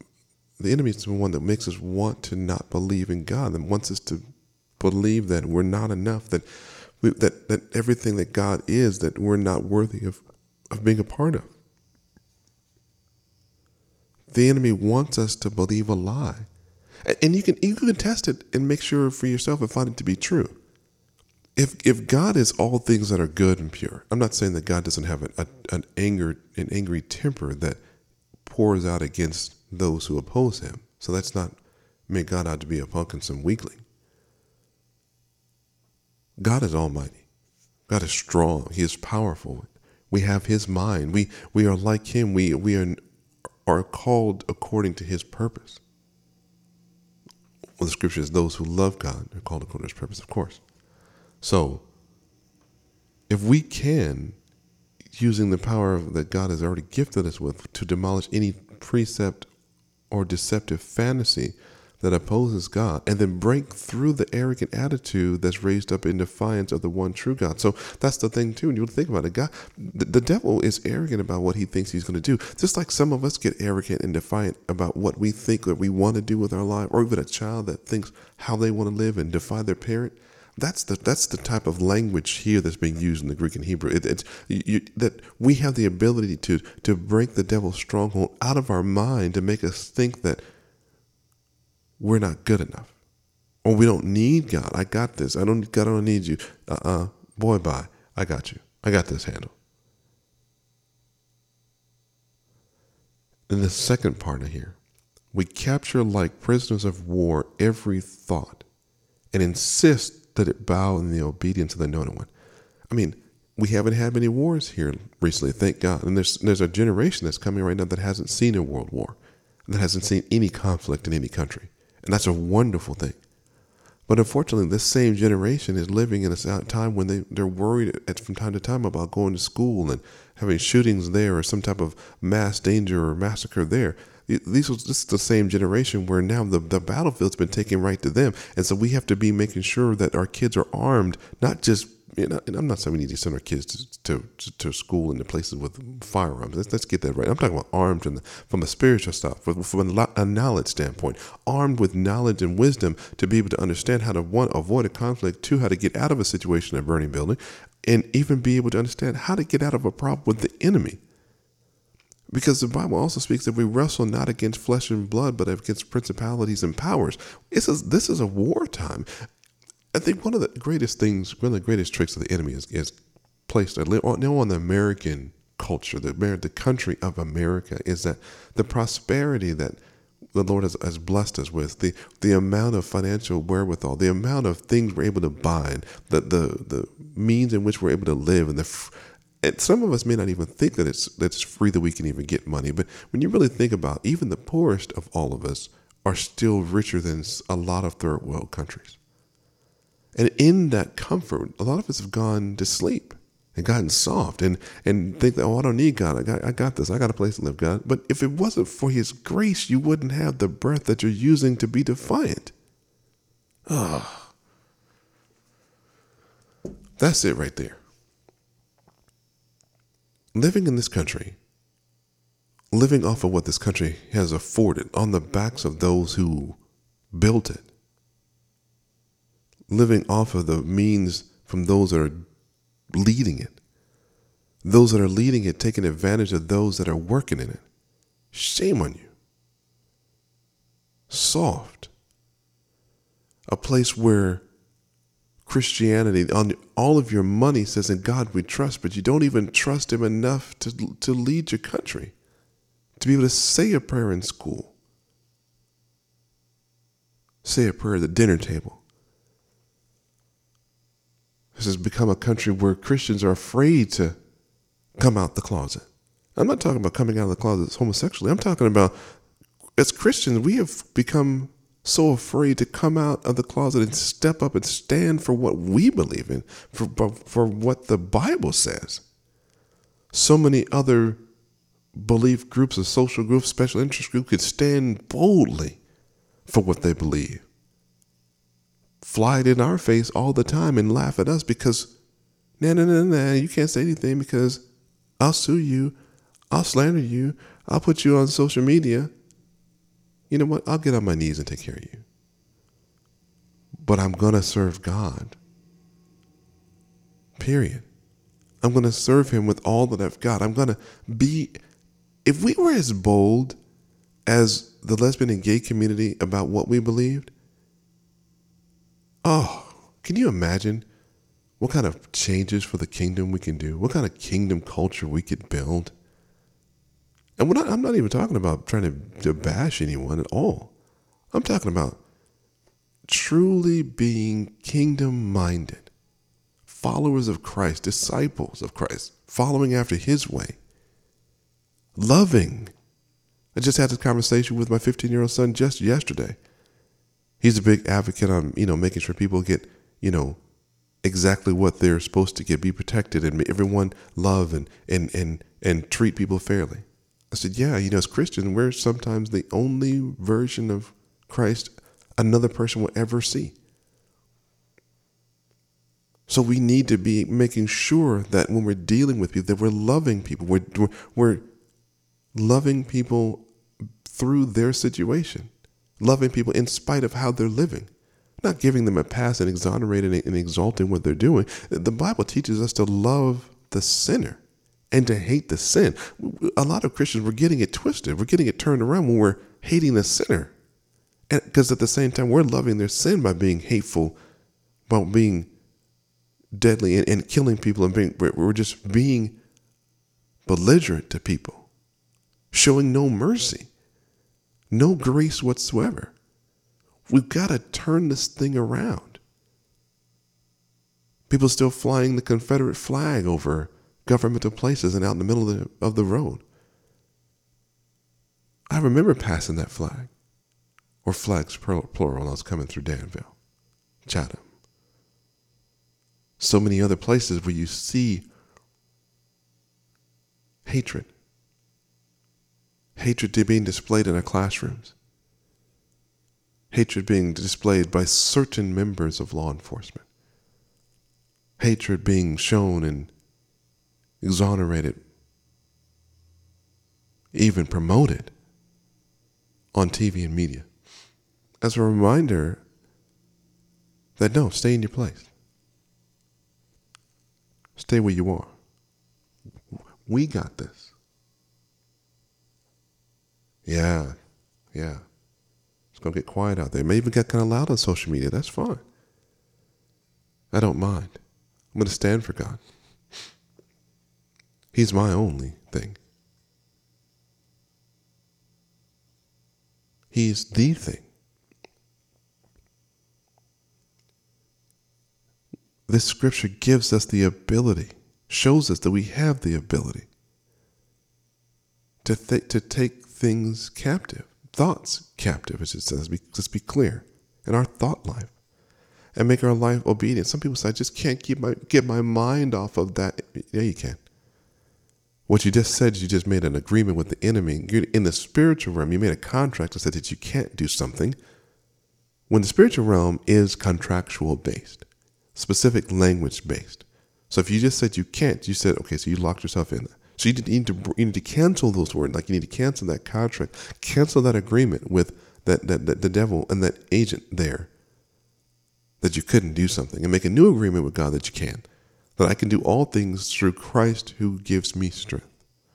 not believe in God, and wants us to believe that we're not enough, that everything that God is, that we're not worthy of being a part of. The enemy wants us to believe a lie. And you can test it and make sure for yourself and find it to be true. If God is all things that are good and pure, I'm not saying that God doesn't have an angry temper that pours out against those who oppose him. So that's not make God out to be a punk and some weakling. God is almighty. God is strong. He is powerful. We have his mind. We are like him. We are called according to his purpose. Well, the scripture is those who love God are called according to his purpose, of course. So, if we can, using the power that God has already gifted us with, to demolish any precept or deceptive fantasy that opposes God, and then break through the arrogant attitude that's raised up in defiance of the one true God. So that's the thing too. When you think about it, God, the devil is arrogant about what he thinks he's going to do. Just like some of us get arrogant and defiant about what we think that we want to do with our life, or even a child that thinks how they want to live and defy their parent. That's the type of language here that's being used in the Greek and Hebrew. That we have the ability to break the devil's stronghold out of our mind to make us think that we're not good enough, or we don't need God. I got this. God, I don't need you. Boy, bye. I got you. I got this handle. And the second part of here, we capture like prisoners of war every thought and insist that it bow in the obedience of the Anointed One. I mean, we haven't had many wars here recently, thank God. And there's a generation that's coming right now that hasn't seen a world war, that hasn't seen any conflict in any country. And that's a wonderful thing. But unfortunately, this same generation is living in a time when they're worried from time to time about going to school and having shootings there or some type of mass danger or massacre there. This is the same generation where now the battlefield's been taken right to them. And so we have to be making sure that our kids are armed, not just, and I'm not saying we need to send our kids to school and to places with firearms. Let's get that right. I'm talking about armed from a spiritual stuff, from a knowledge standpoint, armed with knowledge and wisdom to be able to understand how to, one, avoid a conflict, two, how to get out of a situation, a burning building, and even be able to understand how to get out of a problem with the enemy. Because the Bible also speaks that we wrestle not against flesh and blood, but against principalities and powers. This is a wartime. I think one of the greatest tricks of the enemy is placed on the American culture, the country of America, is that the prosperity that the Lord has blessed us with, the amount of financial wherewithal, the amount of things we're able to buy, the means in which we're able to live, and some of us may not even think that it's free that we can even get money. But when you really think about it, even the poorest of all of us are still richer than a lot of third world countries. And in that comfort, a lot of us have gone to sleep and gotten soft and think that, I don't need God. I got this. I got a place to live, God. But if it wasn't for his grace, you wouldn't have the breath that you're using to be defiant. That's it right there. living in this country, living off of what this country has afforded on the backs of those who built it, living off of the means from those that are leading it, those that are leading it taking advantage of those that are working in it. Shame on you. Soft. A place where Christianity, on all of your money, says, in God we trust, but you don't even trust him enough to lead your country, to be able to say a prayer in school, say a prayer at the dinner table. This has become a country where Christians are afraid to come out the closet. I'm not talking about coming out of the closet homosexually. I'm talking about, as Christians, we have become so afraid to come out of the closet and step up and stand for what we believe in, for what the Bible says. So many other belief groups or social groups, special interest groups could stand boldly for what they believe. Fly it in our face all the time and laugh at us because, nah, you can't say anything because I'll sue you, I'll slander you, I'll put you on social media. You know what? I'll get on my knees and take care of you. But I'm going to serve God. Period. I'm going to serve him with all that I've got. I'm going to be, if we were as bold as the lesbian and gay community about what we believed, can you imagine what kind of changes for the kingdom we can do? What kind of kingdom culture we could build? And I'm not even talking about trying to bash anyone at all. I'm talking about truly being kingdom-minded, followers of Christ, disciples of Christ, following after his way, loving. I just had this conversation with my 15-year-old son just yesterday. He's a big advocate on, making sure people get, exactly what they're supposed to get, be protected, and everyone love and treat people fairly. I said, yeah, as Christians, we're sometimes the only version of Christ another person will ever see. So we need to be making sure that when we're dealing with people, that we're loving people. We're loving people through their situation, loving people in spite of how they're living, not giving them a pass and exonerating and exalting what they're doing. The Bible teaches us to love the sinner and to hate the sin. A lot of Christians, we're getting it twisted. We're getting it turned around when we're hating the sinner. Because at the same time, we're loving their sin by being hateful, by being deadly and killing people. And we're just being belligerent to people, showing no mercy, no grace whatsoever. We've got to turn this thing around. People still flying the Confederate flag over governmental places and out in the middle of the road. I remember passing that flag, or flags plural, when I was coming through Danville, Chatham. So many other places where you see hatred being displayed in our classrooms, hatred being displayed by certain members of law enforcement, hatred being shown and exonerated, even promoted on TV and media, as a reminder that no, stay in your place. Stay where you are. We got this. Yeah. It's going to get quiet out there. It may even get kind of loud on social media. That's fine. I don't mind. I'm going to stand for God. He's my only thing. He's the thing. This scripture gives us the ability, shows us that we have the ability to take things captive, thoughts captive, as it says. Let's be clear, in our thought life, and make our life obedient. Some people say, I just can't get my mind off of that. Yeah, you can. What you just said, you just made an agreement with the enemy. You're in the spiritual realm, you made a contract that said that you can't do something. When the spiritual realm is contractual based, specific language based. So if you just said you can't, you said, okay, so you locked yourself in there. So you need to cancel those words. Like you need to cancel that contract, cancel that agreement with the devil and that agent there, that you couldn't do something, and make a new agreement with God that you can, that I can do all things through Christ who gives me strength.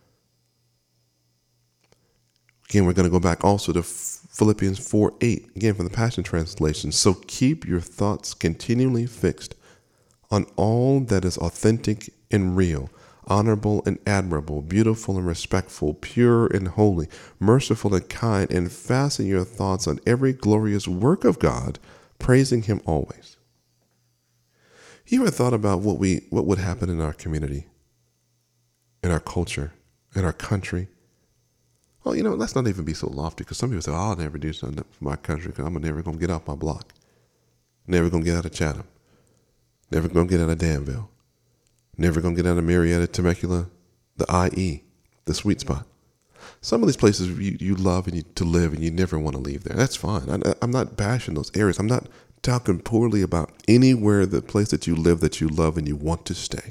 Again, we're going to go back also to Philippians 4:8, again from the Passion Translation. So keep your thoughts continually fixed on all that is authentic and real, honorable and admirable, beautiful and respectful, pure and holy, merciful and kind, and fasten your thoughts on every glorious work of God, praising Him always. You ever thought about what would happen in our community, in our culture, in our country? Well, let's not even be so lofty, because some people say, I'll never do something for my country because I'm never going to get off my block. Never going to get out of Chatham. Never going to get out of Danville. Never going to get out of Marietta, Temecula, the IE, the sweet spot. Some of these places you love and to live, and you never want to leave there. That's fine. I'm not bashing those areas. I'm not talking poorly about anywhere, the place that you live, that you love, and you want to stay.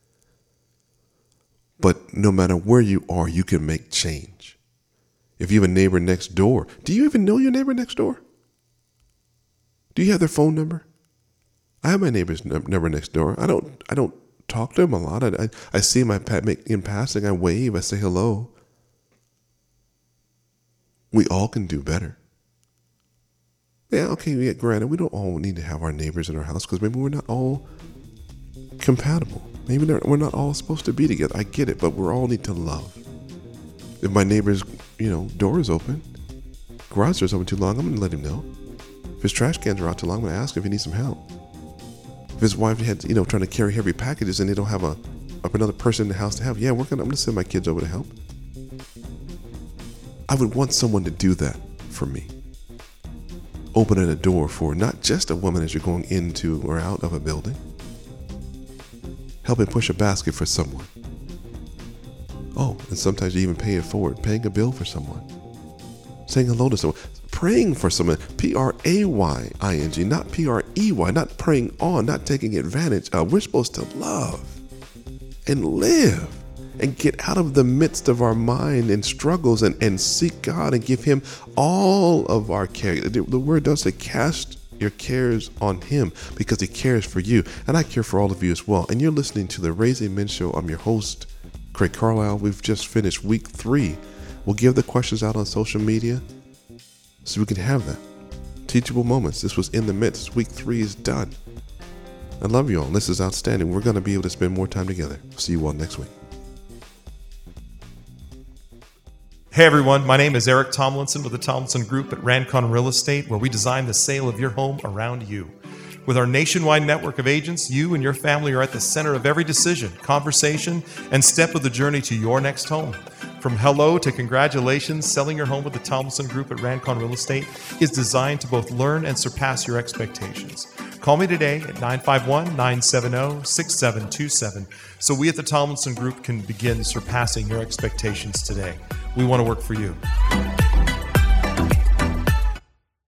But no matter where you are, you can make change. If you have a neighbor next door, do you even know your neighbor next door? Do you have their phone number? I have my neighbor's number next door. I don't talk to him a lot. I see him in passing. I wave. I say hello. We all can do better. Yeah, okay, granted, we don't all need to have our neighbors in our house, because maybe we're not all compatible. Maybe we're not all supposed to be together. I get it, but we all need to love. If my neighbor's, door is open, garage door's open too long, I'm going to let him know. If his trash cans are out too long, I'm going to ask if he needs some help. If his wife had, trying to carry heavy packages and they don't have another person in the house to help, I'm going to send my kids over to help. I would want someone to do that for me. Opening a door for not just a woman as you're going into or out of a building. Helping push a basket for someone. Oh, and sometimes you even pay it forward, paying a bill for someone. Saying hello to someone. Praying for someone. Praying, not Prey, not praying on, not taking advantage of. We're supposed to love and live and get out of the midst of our mind and struggles and seek God and give Him all of our care. The word does say, cast your cares on Him, because He cares for you. And I care for all of you as well. And you're listening to the Raising Men Show. I'm your host, Craig Carlisle. We've just finished week 3. We'll give the questions out on social media so we can have that. Teachable moments. This was in the midst. Week 3 is done. I love you all. This is outstanding. We're going to be able to spend more time together. See you all next week. Hey everyone, my name is Eric Tomlinson with the Tomlinson Group at Rancon Real Estate, where we design the sale of your home around you. With our nationwide network of agents, you and your family are at the center of every decision, conversation, and step of the journey to your next home. From hello to congratulations, selling your home with the Tomlinson Group at Rancon Real Estate is designed to both learn and surpass your expectations. Call me today at 951-970-6727 so we at the Tomlinson Group can begin surpassing your expectations today. We want to work for you.